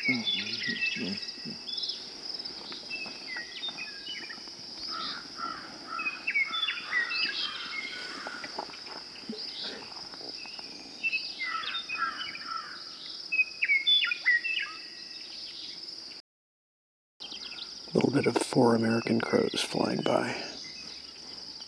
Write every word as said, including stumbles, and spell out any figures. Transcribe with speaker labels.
Speaker 1: A little bit of four American crows flying by.